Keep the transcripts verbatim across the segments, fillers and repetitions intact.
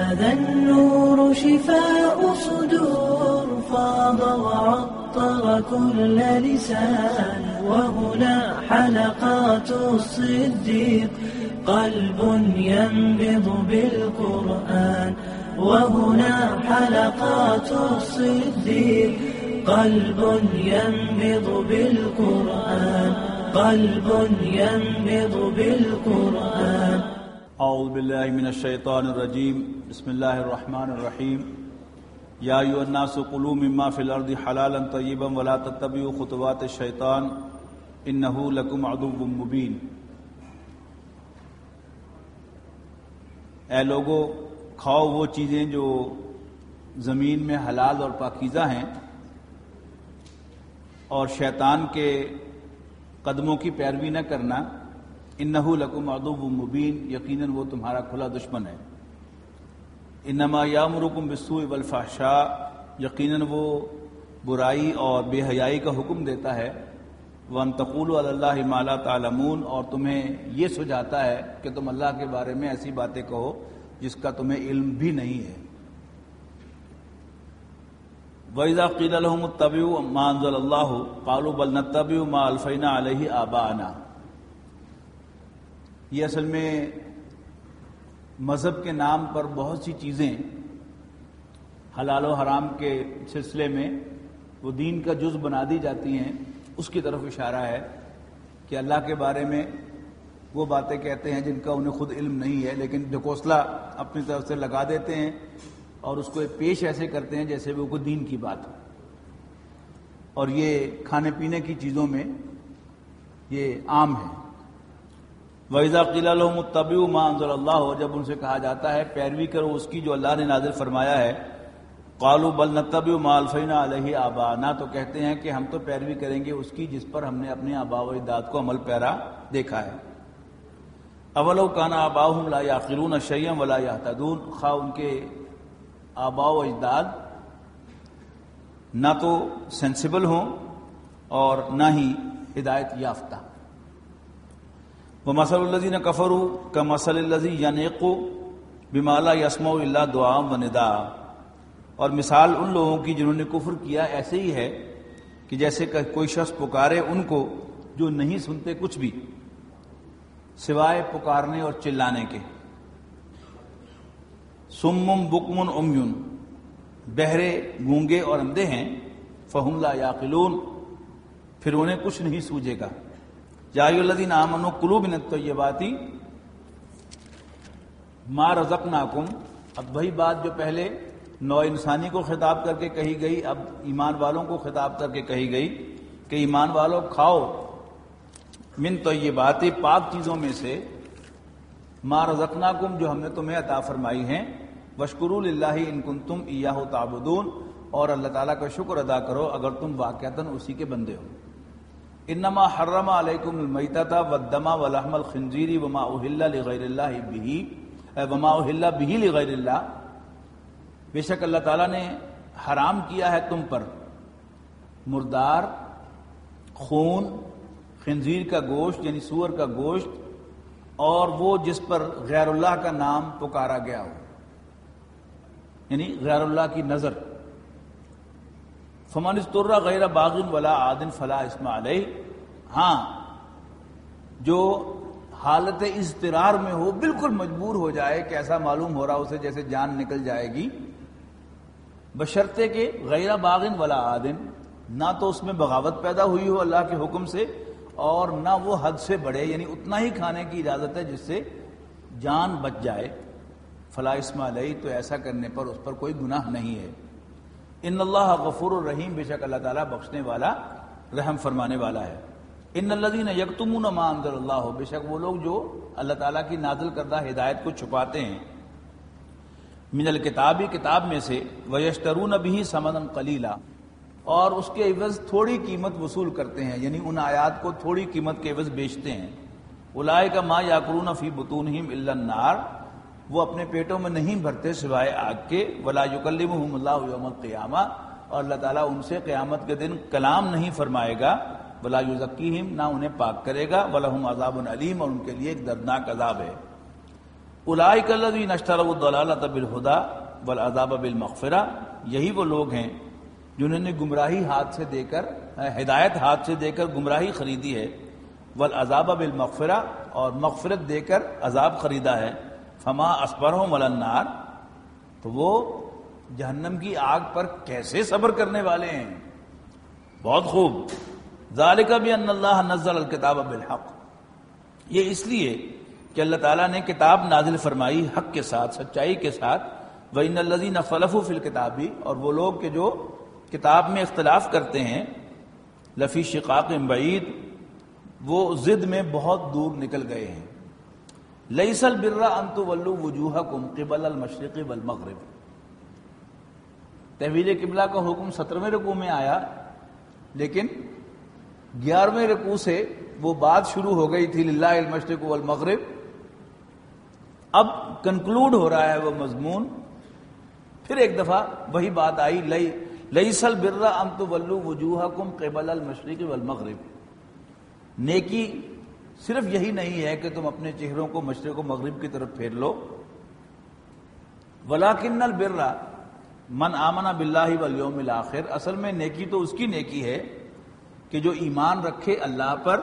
هذا النور شفاء صدور فاض وعطر كل لسان وهنا حلقات الصديق قلب ينبض بالقرآن وهنا حلقات الصديق قلب ينبض بالقرآن قلب ينبض بالقرآن. اعوذ باللہ من الشیطان الرجیم بسم اللہ الرحمن الرحیم. یا ایھا الناس کلوا مما فی الارض حلالا طیبا ولا تتبعوا خطوات الشیطان انہ لکم عدو مبین. اے لوگو، کھاؤ وہ چیزیں جو زمین میں حلال اور پاکیزہ ہیں، اور شیطان کے قدموں کی پیروی نہ کرنا. انہ لکم عدو مبین، یقیناً وہ تمہارا کھلا دشمن ہے. انما یامرکم بالسوء والفحشاء، یقیناً وہ برائی اور بے حیائی کا حکم دیتا ہے. وان تقولوا علی اللہ ما لا تعلمون، اور تمہیں یہ سجاتا ہے کہ تم اللہ کے بارے میں ایسی باتیں کہو جس کا تمہیں علم بھی نہیں ہے. وَإِذَا قِيلَ لَهُمُ اتَّبِعُوا مَا أَنزَلَ اللَّهُ قَالُوا بَلْ نَتَّبِعُ مَا أَلْفَيْنَا عَلَيْهِ آبَاءَنَا. یہ اصل میں مذہب کے نام پر بہت سی چیزیں حلال و حرام کے سلسلے میں وہ دین کا جز بنا دی جاتی ہیں، اس کی طرف اشارہ ہے کہ اللہ کے بارے میں وہ باتیں کہتے ہیں جن کا انہیں خود علم نہیں ہے، لیکن ڈھکوسلا اپنی طرف سے لگا دیتے ہیں اور اس کو پیش ایسے کرتے ہیں جیسے وہ کوئی دین کی بات ہو. اور یہ کھانے پینے کی چیزوں میں یہ عام ہے. وَإِذَا قِيلَ لَهُمُ اتَّبِعُوا مَا أَنزَلَ اللَّهُ، اور جب ان سے کہا جاتا ہے پیروی کرو اس کی جو اللہ نے نازل فرمایا ہے، قَالُوا بَلْ نَتَّبِعُ مَا أَلْفَيْنَا عَلَيْهِ آبَاءَنَا، تو کہتے ہیں کہ ہم تو پیروی کریں گے اس کی جس پر ہم نے اپنے آباء و اجداد کو عمل پیرا دیکھا ہے. اولو کان آباؤہم لا یعقلون شیئا ولا یہتدون، خواہ ان کے آباء و اجداد نہ تو سینسیبل ہوں اور نہ ہی ہدایت یافتہ. وَمَثَلُ الَّذِينَ كَفَرُوا كَمَثَلِ الَّذِي يَنِعُقُ بِمَا لَا يَسْمَعُ إِلَّا دُعَاءً وَنِدَاءً، اور مثال ان لوگوں کی جنہوں نے کفر کیا ایسے ہی ہے کہ جیسے کہ کوئی شخص پکارے ان کو جو نہیں سنتے کچھ بھی سوائے پکارنے اور چلانے کے. سُمٌّ بُکْمٌ عُمْیٌ، بہرے، گونگے اور اندھے ہیں. فَهُمْ لَا يَعْقِلُونَ، پھر انہیں کچھ نہیں سوجے گا. یا ایھا الذین آمنوا کلوا من الطیبات ما رزقناکم، اب وہی بات جو پہلے نوع انسانی کو خطاب کر کے کہی گئی اب ایمان والوں کو خطاب کر کے کہی گئی کہ ایمان والوں کھاؤ من طیبات، پاک چیزوں میں سے، ما رزقناکم، جو ہم نے تمہیں عطا فرمائی ہیں. واشکروا للہ ان کنتم ایاہ تعبدون، اور اللہ تعالیٰ کا شکر ادا کرو اگر تم واقعتاً اسی کے بندے ہو. انما حرم علیکم المیتۃ والدم ولحم الخنزیر وما اہل لغیر اللہ بہ وما اہل بہ لغیر اللہ، بے شک اللہ تعالیٰ نے حرام کیا ہے تم پر مردار، خون، خنزیر کا گوشت یعنی سور کا گوشت، اور وہ جس پر غیر اللہ کا نام پکارا گیا ہو، یعنی غیر اللہ کی نظر. فمن اضطر غیر باغ ولا عاد فلا اثم علیہ، ہاں جو حالت اضطرار میں ہو، بالکل مجبور ہو جائے کہ ایسا معلوم ہو رہا اسے جیسے جان نکل جائے گی، بشرطے کہ غیر باغ ولا عاد، نہ تو اس میں بغاوت پیدا ہوئی ہو اللہ کے حکم سے اور نہ وہ حد سے بڑھے، یعنی اتنا ہی کھانے کی اجازت ہے جس سے جان بچ جائے. فلا اثم علیہ، تو ایسا کرنے پر اس پر کوئی گناہ نہیں ہے. ان اللہ غفور الرحیم، بے شک اللہ تعالیٰ بخشنے والا رحم فرمانے والا ہے. ان الذین یکتمون ما انزل اللہ، بے شک وہ لوگ جو اللہ تعالیٰ کی نازل کردہ ہدایت کو چھپاتے ہیں، من الکتابی، کتاب میں سے، ویشترون بہ ثمنا قلیلا، اور اس کے عوض تھوڑی قیمت وصول کرتے ہیں، یعنی ان آیات کو تھوڑی قیمت کے عوض بیچتے ہیں. اولئک ما یاکلون فی بطونہم الا النار، وہ اپنے پیٹوں میں نہیں بھرتے سوائے آگ کے. ولا یکلمہم اللہ یوم القیامہ، اور اللہ تعالیٰ ان سے قیامت کے دن کلام نہیں فرمائے گا. ولا یزکیہم، نہ انہیں پاک کرے گا. ولہم عذاب علیم، اور ان کے لیے ایک دردناک عذاب ہے. اولئک الذین اشتروا الضلالۃ بالہدی والعذاب بالمغفرہ، یہی وہ لوگ ہیں جنہوں نے گمراہی ہاتھ سے دے کر ہدایت ہاتھ سے دے کر گمراہی خریدی ہے، والعذاب بالمغفرہ اور مغفرت دے کر عذاب خریدا ہے، فما اصبرهم علی النار، تو وہ جہنم کی آگ پر کیسے صبر کرنے والے ہیں۔ بہت خوب، ذالک بان اللہ نزل الکتاب بالحق، یہ اس لیے کہ اللہ تعالیٰ نے کتاب نازل فرمائی حق کے ساتھ، سچائی کے ساتھ، وَإِنَّ الَّذِينَ اخْتَلَفُوا فِي الْكِتَابِ، اور وہ لوگ کہ جو کتاب میں اختلاف کرتے ہیں، لفی شقاق بعید، وہ ضد میں بہت دور نکل گئے ہیں۔ لیس البر ان تولوا وجوہکم قبل المشرق والمغرب، تحویل قبلہ کا حکم سترویں رکوع میں آیا، لیکن گیارہویں رکوع سے وہ بات شروع ہو گئی تھی للہ المشرق والمغرب، اب کنکلوڈ ہو رہا ہے وہ مضمون، پھر ایک دفعہ وہی بات آئی، لیس البر ان تولوا وجوہکم قبل المشرق والمغرب، نیکی صرف یہی نہیں ہے کہ تم اپنے چہروں کو مشرق و مغرب کی طرف پھیر لو، ولکن البر من آمن باللہ والیوم الآخر، اصل میں نیکی تو اس کی نیکی ہے کہ جو ایمان رکھے اللہ پر،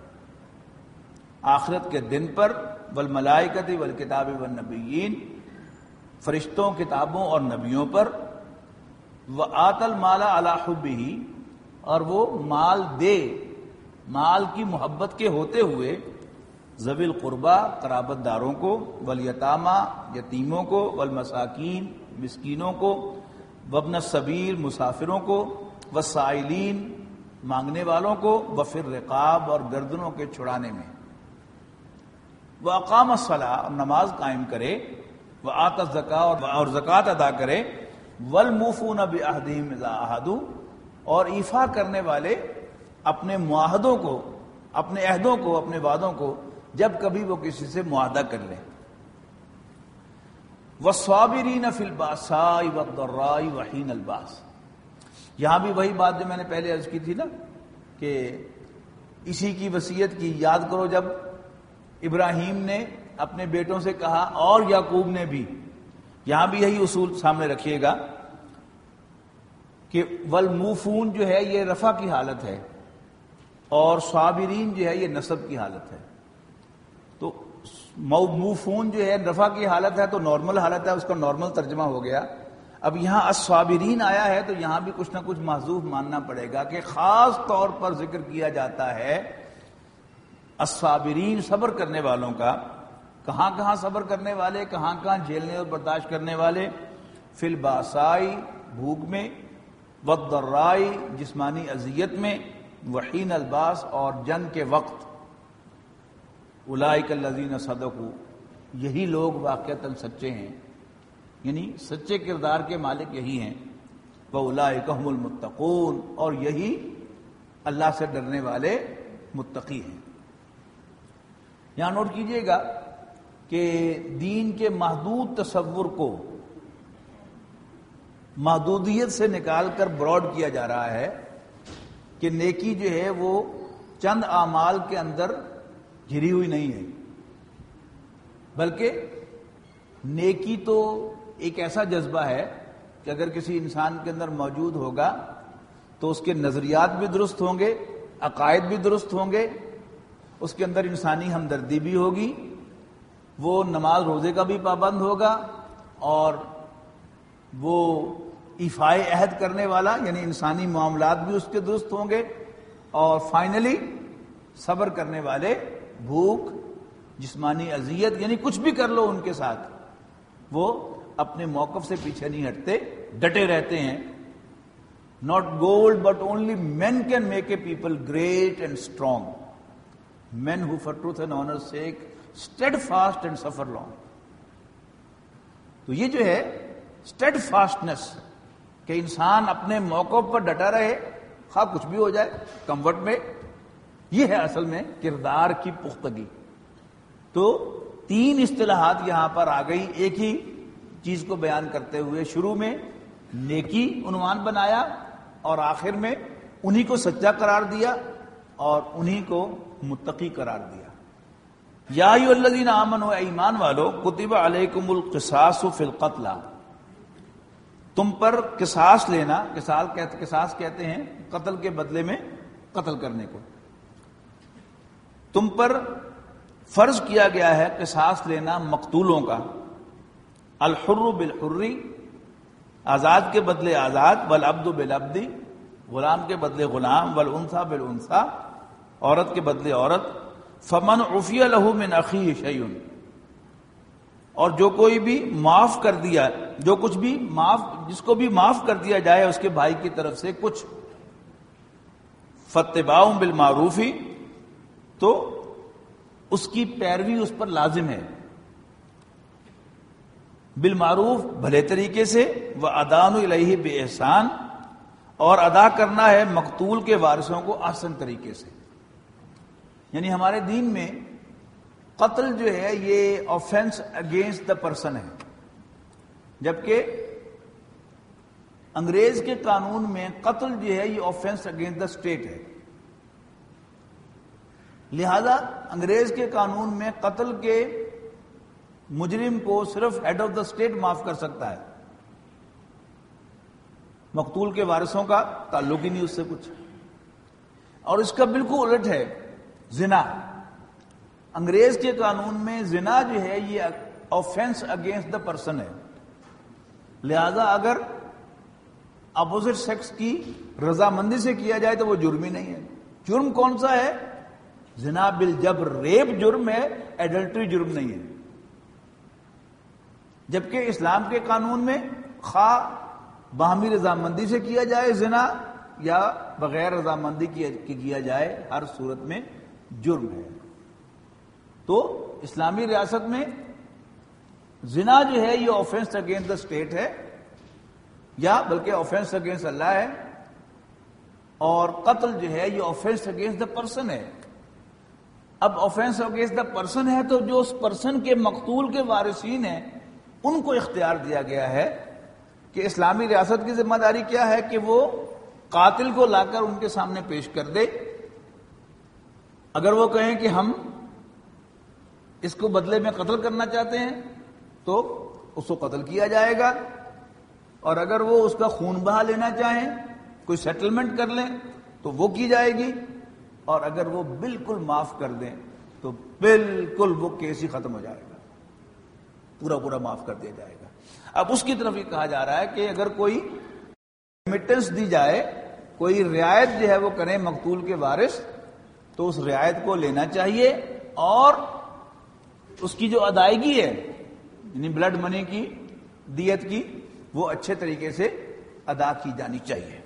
آخرت کے دن پر، والملائکۃ والکتاب والنبیین، فرشتوں، کتابوں اور نبیوں پر، وآت المال علی حبہ، اور وہ مال دے مال کی محبت کے ہوتے ہوئے، ذوی القربہ قرابت داروں کو، والیتامى یتیموں کو، والمساکین مسکینوں کو، وابن السبیل مسافروں کو، والسائلین مانگنے والوں کو، وفی الرقاب اور گردنوں کے چھڑانے میں، واقام الصلاۃ اور نماز قائم کرے، وآت الزکاۃ اور زکوٰۃ ادا کرے، والموفون بعہدہم اذا عاہدوا اور ایفا کرنے والے اپنے معاہدوں کو، اپنے عہدوں کو، اپنے وعدوں کو جب کبھی وہ کسی سے معاہدہ کر لیں، والصابرین فی البأساء والضراء وحین الباس، یہاں بھی وہی بات جو میں نے پہلے عرض کی تھی نا کہ اسی کی وصیت کی، یاد کرو جب ابراہیم نے اپنے بیٹوں سے کہا اور یعقوب نے بھی، یہاں بھی یہی اصول سامنے رکھیے گا کہ والموفون جو ہے یہ رفع کی حالت ہے اور صابرین جو ہے یہ نصب کی حالت ہے، تو موفون جو ہے رفع کی حالت ہے تو نارمل حالت ہے، اس کا نارمل ترجمہ ہو گیا۔ اب یہاں الصابرین آیا ہے تو یہاں بھی کچھ نہ کچھ محذوف ماننا پڑے گا کہ خاص طور پر ذکر کیا جاتا ہے الصابرین، صبر کرنے والوں کا۔ کہاں کہاں صبر کرنے والے، کہاں کہاں جھیلنے اور برداشت کرنے والے؟ فی الباسائی بھوک میں، والضرائی جسمانی اذیت میں، وحین الباس اور جنگ کے وقت۔ اولئک الذین صدقوا، یہی لوگ واقعتاً سچے ہیں، یعنی سچے کردار کے مالک یہی ہیں۔ وَأُولَئِكَ هُمُ الْمُتَّقُونَ، اور یہی اللہ سے ڈرنے والے متقی ہیں۔ یہاں نوٹ کیجئے گا کہ دین کے محدود تصور کو محدودیت سے نکال کر براڈ کیا جا رہا ہے کہ نیکی جو ہے وہ چند اعمال کے اندر گھری ہوئی نہیں ہے، بلکہ نیکی تو ایک ایسا جذبہ ہے کہ اگر کسی انسان کے اندر موجود ہوگا تو اس کے نظریات بھی درست ہوں گے، عقائد بھی درست ہوں گے، اس کے اندر انسانی ہمدردی بھی ہوگی، وہ نماز روزے کا بھی پابند ہوگا، اور وہ ایفائے عہد کرنے والا یعنی انسانی معاملات بھی اس کے درست ہوں گے، اور فائنلی صبر کرنے والے، بھوک، جسمانی اذیت یعنی کچھ بھی کر لو ان کے ساتھ، وہ اپنے موقف سے پیچھے نہیں ہٹتے، ڈٹے رہتے ہیں۔ Not gold but only men can make a people great and strong. Men who for truth and honor's sake steadfast and suffer long. تو یہ جو ہے steadfastness کہ انسان اپنے موقف پر ڈٹا رہے خواہ کچھ بھی ہو جائے، کمفرٹ میں، یہ ہے اصل میں کردار کی پختگی۔ تو تین اصطلاحات یہاں پر آ گئی ایک ہی چیز کو بیان کرتے ہوئے، شروع میں نیکی عنوان بنایا اور آخر میں انہی کو سچا قرار دیا اور انہی کو متقی قرار دیا۔ یا ایھا الذین آمنوا، اے ایمان والو، کتب علیکم القصاص فی القتل، تم پر قصاص لینا، قصاص کہتے ہیں قتل کے بدلے میں قتل کرنے کو، تم پر فرض کیا گیا ہے قصاص لینا مقتولوں کا، الحر بالحر، آزاد کے بدلے آزاد، والعبد بالعبد، غلام کے بدلے غلام، والانثى بالانثى، عورت کے بدلے عورت، فمن عفی لہ من اخیہ شیء، اور جو کوئی بھی معاف کر دیا، جو کچھ بھی معاف، جس کو بھی معاف کر دیا جائے اس کے بھائی کی طرف سے کچھ، فاتباع بالمعروف، تو اس کی پیروی اس پر لازم ہے، بالمعروف بھلے طریقے سے، وادان الیہ باحسان، اور ادا کرنا ہے مقتول کے وارثوں کو احسن طریقے سے۔ یعنی ہمارے دین میں قتل جو ہے یہ آفینس اگینسٹ دا پرسن ہے، جبکہ انگریز کے قانون میں قتل جو ہے یہ آفینس اگینسٹ دا اسٹیٹ ہے، لہذا انگریز کے قانون میں قتل کے مجرم کو صرف ہیڈ آف دا اسٹیٹ معاف کر سکتا ہے، مقتول کے وارثوں کا تعلق ہی نہیں اس سے کچھ۔ اور اس کا بالکل الٹ ہے زنا، انگریز کے قانون میں زنا جو ہے یہ آفینس اگینسٹ دا پرسن ہے، لہذا اگر اپوزٹ سیکس کی رضامندی سے کیا جائے تو وہ جرم ہی نہیں ہے۔ جرم کون سا ہے؟ زنا بالجبر، ریپ جرم ہے، ایڈلٹری جرم نہیں ہے، جبکہ اسلام کے قانون میں خواہ باہمی رضامندی سے کیا جائے زنا یا بغیر رضامندی کیا جائے، ہر صورت میں جرم ہے۔ تو اسلامی ریاست میں زنا جو ہے یہ آفینس اگینسٹ دا اسٹیٹ ہے، یا بلکہ آفینس اگینسٹ اللہ ہے، اور قتل جو ہے یہ آفینس اگینسٹ دا پرسن ہے۔ اب آفینس اگینسٹ دا پرسن ہے تو جو اس پرسن کے مقتول کے وارثین ہیں ان کو اختیار دیا گیا ہے کہ اسلامی ریاست کی ذمہ داری کیا ہے کہ وہ قاتل کو لا کر ان کے سامنے پیش کر دے، اگر وہ کہیں کہ ہم اس کو بدلے میں قتل کرنا چاہتے ہیں تو اس کو قتل کیا جائے گا، اور اگر وہ اس کا خون بہا لینا چاہیں، کوئی سیٹلمنٹ کر لیں تو وہ کی جائے گی، اور اگر وہ بالکل معاف کر دیں تو بالکل وہ کیس ہی ختم ہو جائے گا، پورا پورا معاف کر دیا جائے گا۔ اب اس کی طرف یہ کہا جا رہا ہے کہ اگر کوئی ریمیٹنس دی جائے، کوئی رعایت جو ہے وہ کریں مقتول کے وارث، تو اس رعایت کو لینا چاہیے، اور اس کی جو ادائیگی ہے یعنی بلڈ منی کی، دیت کی، وہ اچھے طریقے سے ادا کی جانی چاہیے۔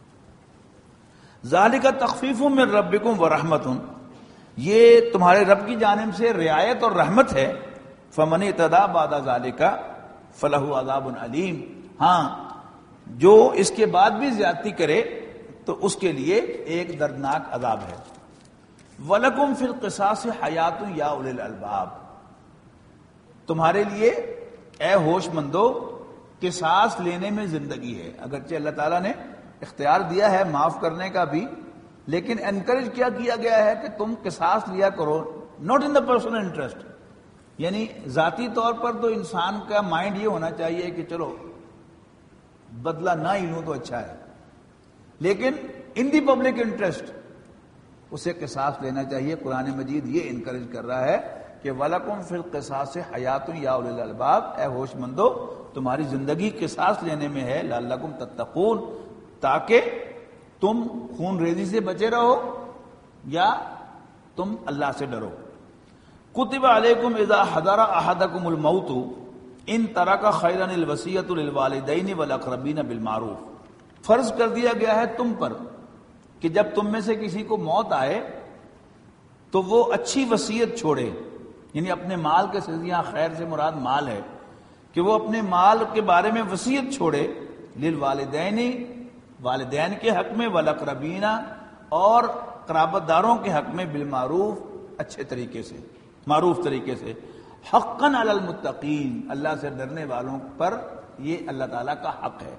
ذالک تخفیف من ربکم ورحمۃ، یہ تمہارے رب کی جانب سے رعایت اور رحمت ہے۔ فمن اعتدی بعد ذالک فلہ عذاب علیم، ہاں جو اس کے بعد بھی زیادتی کرے تو اس کے لیے ایک دردناک عذاب ہے۔ وَلَكُمْ فِي الْقِصَاصِ حَيَاتٌ يَا أُولِي الْأَلْبَابِ، تمہارے لیے اے ہوش مندو قصاص لینے میں زندگی ہے۔ اگرچہ اللہ تعالیٰ نے اختیار دیا ہے معاف کرنے کا بھی، لیکن انکریج کیا کیا گیا ہے کہ تم قصاص لیا کرو، not in the personal interest, یعنی ذاتی طور پر تو انسان کا مائنڈ یہ ہونا چاہیے کہ چلو بدلہ نہ ہی لوں تو اچھا ہے، لیکن ان دی پبلک انٹرسٹ اسے قصاص لینا چاہیے۔ قرآن مجید یہ انکریج کر رہا ہے کہ وَلَكُمْ فِي الْقِصَاصِ حَيَاتٌ يَا أُولِي الْأَلْبَابِ، اے ہوش مندو تمہاری زندگی قصاص لینے میں ہے، لعلکم تتقون، تاکہ تم خون ریزی سے بچے رہو یا تم اللہ سے ڈرو۔ کتب علیکم اذا حضر احدکم الموت ان ترک خیرا الوصیۃ للوالدین والاقربین بالمعروف، فرض کر دیا گیا ہے تم پر کہ جب تم میں سے کسی کو موت آئے تو وہ اچھی وصیت چھوڑے، یعنی اپنے مال کے سلسلہ، خیر سے مراد مال ہے، کہ وہ اپنے مال کے بارے میں وصیت چھوڑے، للوالدین، والدین کے حق میں، والاقربین، اور قرابت داروں کے حق میں، بالمعروف، اچھے طریقے سے، معروف طریقے سے، حقا علی المتقین، اللہ سے ڈرنے والوں پر یہ اللہ تعالیٰ کا حق ہے۔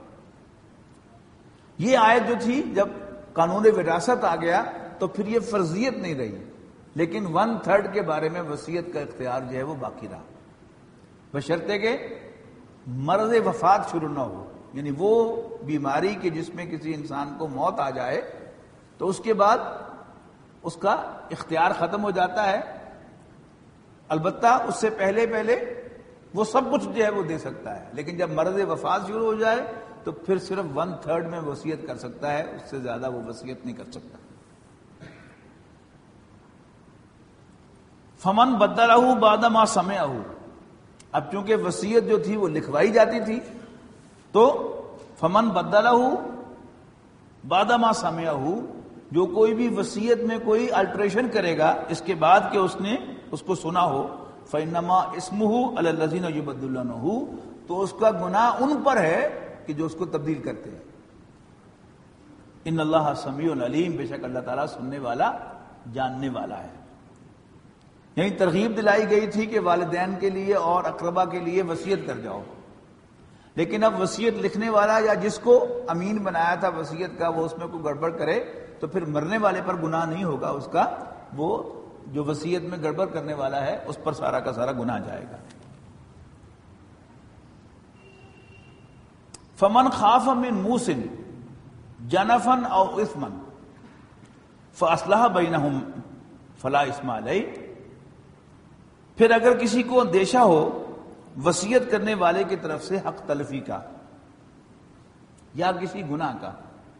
یہ آیت جو تھی جب قانون وراثت آ گیا تو پھر یہ فرضیت نہیں رہی، لیکن ون تھرڈ کے بارے میں وصیت کا اختیار جو ہے وہ باقی رہا، بشرطے کہ مرض وفات شروع نہ ہو، یعنی وہ بیماری کہ جس میں کسی انسان کو موت آ جائے تو اس کے بعد اس کا اختیار ختم ہو جاتا ہے، البتہ اس سے پہلے پہلے وہ سب کچھ جو ہے وہ دے سکتا ہے، لیکن جب مرض وفات شروع ہو جائے تو پھر صرف ون تھرڈ میں وصیت کر سکتا ہے، اس سے زیادہ وہ وصیت نہیں کر سکتا۔ فمن بدلہ بعد ما سمعہ، اب چونکہ وصیت جو تھی وہ لکھوائی جاتی تھی تو فمن بدلہ بعد ما سمعہ، جو کوئی بھی وصیت میں کوئی الٹریشن کرے گا اس کے بعد کہ اس نے اس کو سنا ہو، فإنما اسمہ علی الذین یبدلونہ، تو اس کا گناہ ان پر ہے کہ جو اس کو تبدیل کرتے ہیں۔ ان اللہ سمیع علیم، بے شک اللہ تعالیٰ سننے والا جاننے والا ہے۔ یعنی ترغیب دلائی گئی تھی کہ والدین کے لیے اور اقربا کے لیے وصیت کر جاؤ، لیکن اب وصیت لکھنے والا یا جس کو امین بنایا تھا وصیت کا وہ اس میں کوئی گڑبڑ کرے تو پھر مرنے والے پر گناہ نہیں ہوگا اس کا، وہ جو وصیت میں گڑبڑ کرنے والا ہے اس پر سارا کا سارا گناہ جائے گا۔ فمن خاف من موص جنفا او اثما فاصلح بینہم فلا اثم علیہ، پھر اگر کسی کو اندیشہ ہو وصیت کرنے والے کی طرف سے حق تلفی کا یا کسی گناہ کا،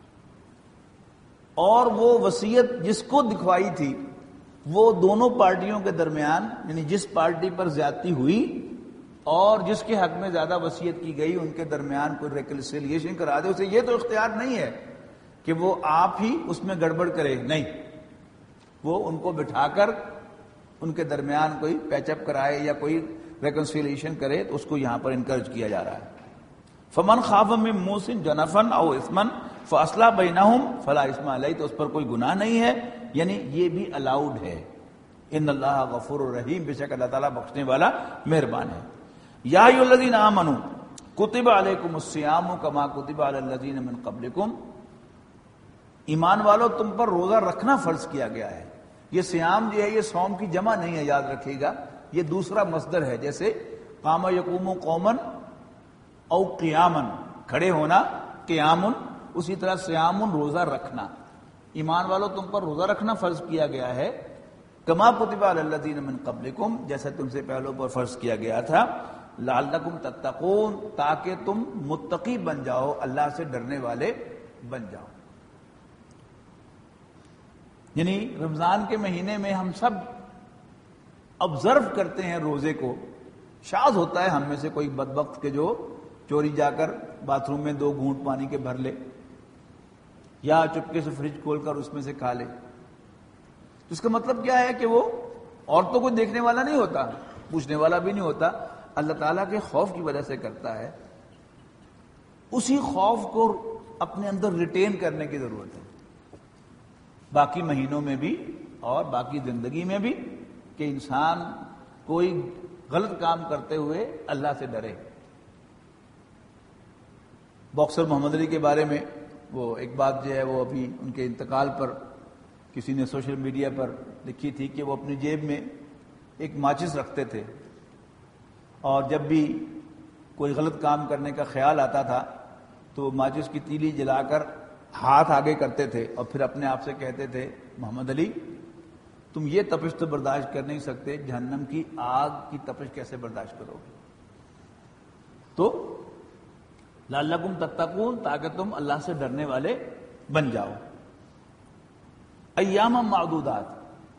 اور وہ وصیت جس کو دکھوائی تھی وہ دونوں پارٹیوں کے درمیان، یعنی جس پارٹی پر زیادتی ہوئی اور جس کے حق میں زیادہ وصیت کی گئی ان کے درمیان کوئی ریکنسیلیشن کرا دے، اسے یہ تو اختیار نہیں ہے کہ وہ آپ ہی اس میں گڑبڑ کرے، نہیں، وہ ان کو بٹھا کر ان کے درمیان کوئی پیچ اپ کرائے یا کوئی ریکنسیلیشن کرے، تو اس کو یہاں پر انکریج کیا جا رہا ہے۔ فمن خاف من موص جنفا او اثما فاصلح بینہم فلا اثم علیہ، تو اس پر کوئی گناہ نہیں ہے، یعنی یہ بھی الاؤڈ ہے۔ ان اللہ غفور الرحیم، بے شک اللہ تعالیٰ بخشنے والا مہربان ہے۔ یا ایھا الذین آمنوا کتب علیکم الصیام کما کتب علی الذین من قبلکم، ایمان والو تم پر روزہ رکھنا فرض کیا گیا ہے۔ یہ صیام جو ہے یہ صوم کی جمع نہیں ہے، یاد رکھیے گا، یہ دوسرا مصدر ہے، جیسے قام یقوم قوما او قیاما، کھڑے ہونا، قیام، اسی طرح صیام روزہ رکھنا۔ ایمان والو تم پر روزہ رکھنا فرض کیا گیا ہے، کما کتب علی الذین من قبلکم، جیسا تم سے پہلوں پر فرض کیا گیا تھا، لعلکم تتقون، تاکہ تم متقی بن جاؤ، اللہ سے ڈرنے والے بن جاؤ۔ یعنی رمضان کے مہینے میں ہم سب آبزرو کرتے ہیں روزے کو، شاذ ہوتا ہے ہم میں سے کوئی بدبخت کے جو چوری جا کر باتھ روم میں دو گھونٹ پانی کے بھر لے یا چپکے سے فریج کھول کر اس میں سے کھا لے، تو اس کا مطلب کیا ہے کہ وہ عورتوں کو دیکھنے والا نہیں ہوتا، پوچھنے والا بھی نہیں ہوتا، اللہ تعالیٰ کے خوف کی وجہ سے کرتا ہے۔ اسی خوف کو اپنے اندر ریٹین کرنے کی ضرورت ہے باقی مہینوں میں بھی اور باقی زندگی میں بھی، کہ انسان کوئی غلط کام کرتے ہوئے اللہ سے ڈرے۔ باکسر محمد علی کے بارے میں وہ ایک بات جو ہے وہ ابھی ان کے انتقال پر کسی نے سوشل میڈیا پر لکھی تھی کہ وہ اپنی جیب میں ایک ماچس رکھتے تھے، اور جب بھی کوئی غلط کام کرنے کا خیال آتا تھا تو ماچس کی تیلی جلا کر ہاتھ آگے کرتے تھے اور پھر اپنے آپ سے کہتے تھے، محمد علی تم یہ تپش تو برداشت کر نہیں سکتے، جہنم کی آگ کی تپش کیسے برداشت کرو گے؟ تو لعلکم تتقون، تاکہ تم اللہ سے ڈرنے والے بن جاؤ۔ ایام معدودات،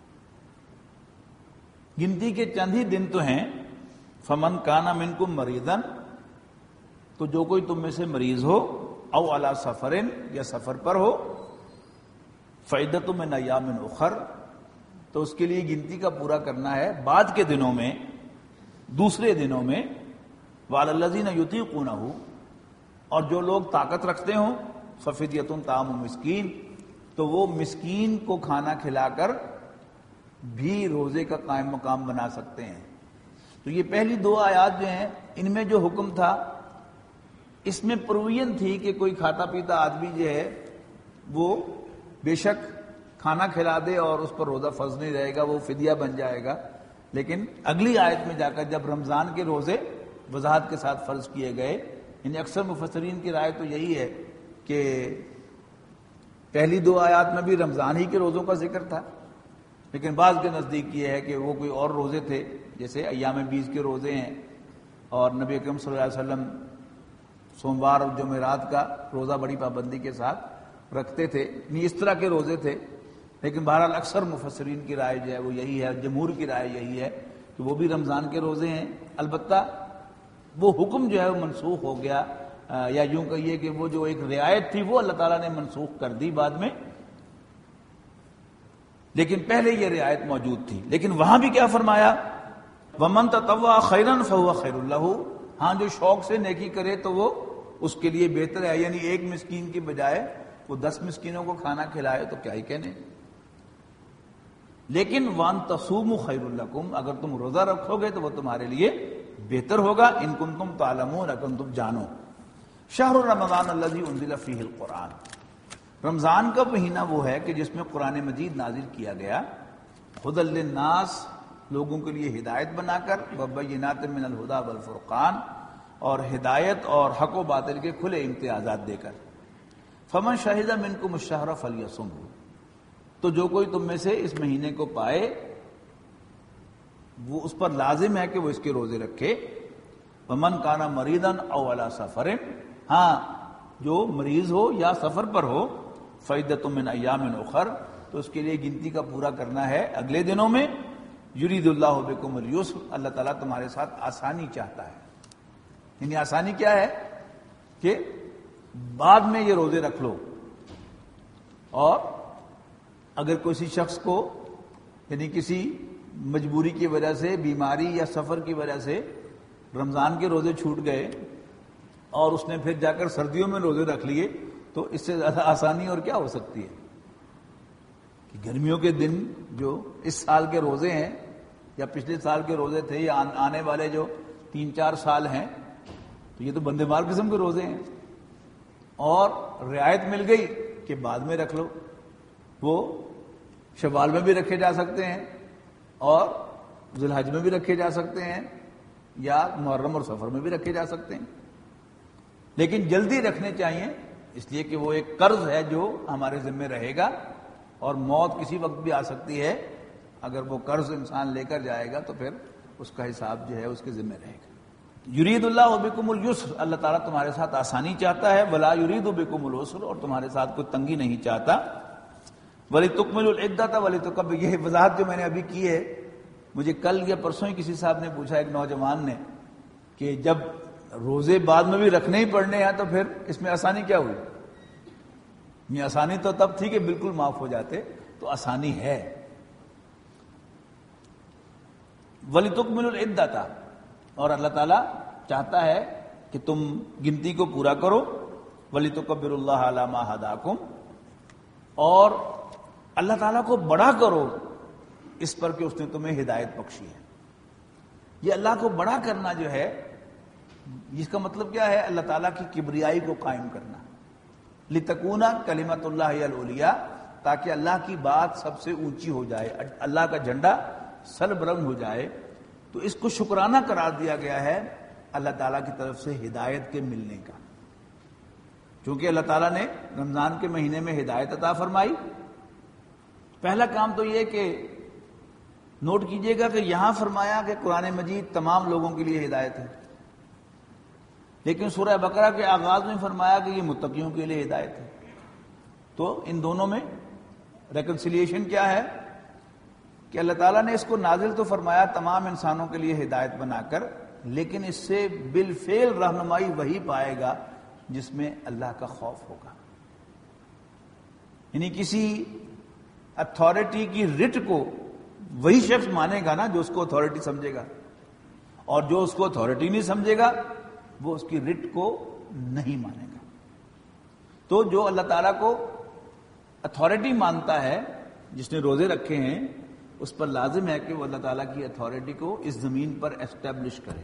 گنتی کے چند ہی دن تو ہیں۔ فمن کان منکم مریضا، تو جو کوئی تم میں سے مریض ہو، او علی سفرن، یا سفر پر ہو، فعدۃ من ایام اخر، تو اس کے لیے گنتی کا پورا کرنا ہے بعد کے دنوں میں، دوسرے دنوں میں۔ وعلی الذین یطیقونہ، اور جو لوگ طاقت رکھتے ہوں، ففدیۃ طعام مسکین، تو وہ مسکین کو کھانا کھلا کر بھی روزے کا قائم مقام بنا سکتے ہیں۔ تو یہ پہلی دو آیات جو ہیں ان میں جو حکم تھا اس میں پروویژن تھی کہ کوئی کھاتا پیتا آدمی جو ہے وہ بے شک کھانا کھلا دے اور اس پر روزہ فرض نہیں رہے گا، وہ فدیہ بن جائے گا. لیکن اگلی آیت میں جا کر جب رمضان کے روزے وضاحت کے ساتھ فرض کیے گئے، یعنی اکثر مفسرین کی رائے تو یہی ہے کہ پہلی دو آیات میں بھی رمضان ہی کے روزوں کا ذکر تھا، لیکن بعض کے نزدیک یہ ہے کہ وہ کوئی اور روزے تھے، جیسے ایام بیس کے روزے ہیں، اور نبی اکرم صلی اللہ علیہ وسلم سوموار اور جمعرات کا روزہ بڑی پابندی کے ساتھ رکھتے تھے، نہیں اس طرح کے روزے تھے. لیکن بہرحال اکثر مفسرین کی رائے جو ہے وہ یہی ہے، جمہور کی رائے یہی ہے کہ وہ بھی رمضان کے روزے ہیں. البتہ وہ حکم جو ہے وہ منسوخ ہو گیا، یا یوں کہیے کہ وہ جو ایک رعایت تھی وہ اللہ تعالیٰ نے منسوخ کر دی بعد میں، لیکن پہلے یہ رعایت موجود تھی. لیکن وہاں بھی کیا فرمایا؟ وَمَن تَطَوَّعَ خَيْرًا فَهُوَ خَيْرٌ لَهُ. ہاں جو شوق سے نیکی کرے تو وہ اس کے لیے بہتر ہے، یعنی ایک مسکین کی بجائے وہ دس مسکینوں کو کھانا کھلائے تو کیا ہی کہنے. لیکن وَأَن تَصُومُوا خَيْرٌ لَكُمْ، اگر تم روزہ رکھو گے تو وہ تمہارے لیے بہتر ہوگا. ان کنتم تعلمون، اگر تم جانو. شہر رمضان الذی انزل فیہ القرآن، رمضان کا مہینہ وہ ہے کہ جس میں قرآن مجید نازل کیا گیا. ھدی للناس، لوگوں کے لیے ہدایت بنا کر، وبینات من الہدی والفرقان، اور ہدایت اور حق و باطل کے کھلے امتیازات دے کر. فمن شہد منکم الشہر فلیصمہ، تو جو کوئی تم میں سے اس مہینے کو پائے وہ اس پر لازم ہے کہ وہ اس کے روزے رکھے. ومن کان مریضا او علی سفر، ہاں جو مریض ہو یا سفر پر ہو، فعدۃ من ایام اخر، تو اس کے لیے گنتی کا پورا کرنا ہے اگلے دنوں میں. یرید اللہ بکم الیسر، اللہ تعالیٰ تمہارے ساتھ آسانی چاہتا ہے. یعنی آسانی کیا ہے کہ بعد میں یہ روزے رکھ لو، اور اگر کسی شخص کو یعنی کسی مجبوری کی وجہ سے، بیماری یا سفر کی وجہ سے رمضان کے روزے چھوٹ گئے اور اس نے پھر جا کر سردیوں میں روزے رکھ لیے، تو اس سے زیادہ آسانی اور کیا ہو سکتی ہے کہ گرمیوں کے دن جو اس سال کے روزے ہیں یا پچھلے سال کے روزے تھے یا آنے والے جو تین چار سال ہیں، تو یہ تو بندے مار قسم کے روزے ہیں، اور رعایت مل گئی کہ بعد میں رکھ لو. وہ شوال میں بھی رکھے جا سکتے ہیں اور ذی الحج میں بھی رکھے جا سکتے ہیں، یا محرم اور سفر میں بھی رکھے جا سکتے ہیں. لیکن جلدی رکھنے چاہیے، اس لیے کہ وہ ایک قرض ہے جو ہمارے ذمہ رہے گا، اور موت کسی وقت بھی آ سکتی ہے. اگر وہ قرض انسان لے کر جائے گا تو پھر اس کا حساب جو ہے اس کے ذمہ رہے گا. یرید اللہ بکم الیسر، اللہ تعالیٰ تمہارے ساتھ آسانی چاہتا ہے. ولا یرید بکم العسر، اور تمہارے ساتھ کوئی تنگی نہیں چاہتا. وَلِتُكْمِلُوا الْعِدَّةَ وَلِتُكَبِّرُوا، یہ وضاحت جو میں نے ابھی کی ہے، مجھے کل یا پرسوں ہی کسی صاحب نے پوچھا، ایک نوجوان نے، کہ جب روزے بعد میں بھی رکھنے ہی پڑنے ہیں تو پھر اس میں آسانی کیا ہوئی؟ یہ آسانی تو تب تھی کہ بالکل معاف ہو جاتے، تو آسانی ہے. وَلِتُكْمِلُوا الْعِدَّةَ، اور اللہ تعالیٰ چاہتا ہے کہ تم گنتی کو پورا کرو. وَلِتُكَبِّرُوا اللَّهَ عَلَى مَا هَدَاكُمْ، اور اللہ تعالیٰ کو بڑا کرو اس پر کہ اس نے تمہیں ہدایت بخشی ہے. یہ اللہ کو بڑا کرنا جو ہے، اس کا مطلب کیا ہے؟ اللہ تعالیٰ کی کبریائی کو قائم کرنا. لِتَكُونَ کلمۃ اللہ العلیٰ، تاکہ اللہ کی بات سب سے اونچی ہو جائے، اللہ کا جھنڈا سر بلند ہو جائے. تو اس کو شکرانہ قرار دیا گیا ہے اللہ تعالیٰ کی طرف سے ہدایت کے ملنے کا. چونکہ اللہ تعالیٰ نے رمضان کے مہینے میں ہدایت عطا فرمائی. پہلا کام تو یہ کہ نوٹ کیجئے گا کہ یہاں فرمایا کہ قرآن مجید تمام لوگوں کے لیے ہدایت ہے، لیکن سورہ بقرہ کے آغاز میں فرمایا کہ یہ متقیوں کے لیے ہدایت ہے. تو ان دونوں میں ریکنسیلیشن کیا ہے کہ اللہ تعالیٰ نے اس کو نازل تو فرمایا تمام انسانوں کے لیے ہدایت بنا کر، لیکن اس سے بالفعل رہنمائی وہی پائے گا جس میں اللہ کا خوف ہوگا. یعنی کسی اتھارٹی کی رٹ کو وہی شخص مانے گا نا جو اس کو اتھارٹی سمجھے گا، اور جو اس کو اتھارٹی نہیں سمجھے گا وہ اس کی رٹ کو نہیں مانے گا. تو جو اللہ تعالیٰ کو اتھارٹی مانتا ہے، جس نے روزے رکھے ہیں، اس پر لازم ہے کہ وہ اللہ تعالیٰ کی اتھارٹی کو اس زمین پر اسٹیبلش کرے.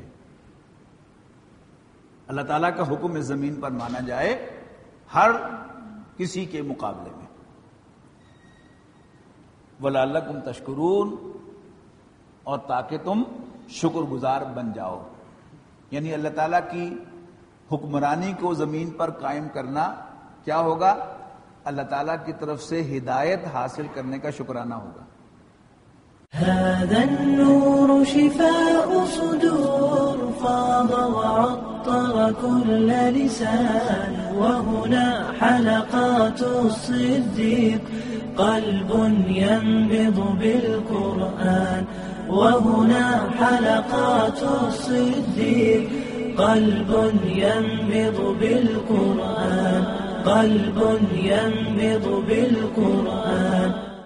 اللہ تعالیٰ کا حکم اس زمین پر مانا جائے ہر کسی کے مقابلے میں. وَلَعَلَّكُمْ تَشْكُرُونَ، اور تاکہ تم شکر گزار بن جاؤ. یعنی اللہ تعالیٰ کی حکمرانی کو زمین پر قائم کرنا کیا ہوگا؟ اللہ تعالیٰ کی طرف سے ہدایت حاصل کرنے کا شکرانہ ہوگا. هذا النور شفاء صدور فاض وعطر كل لسان وهنا حلقات الصديق قلب ينبض بالقرآن وهنا حلقات الصديق قلب ينبض بالقرآن قلب ينبض بالقرآن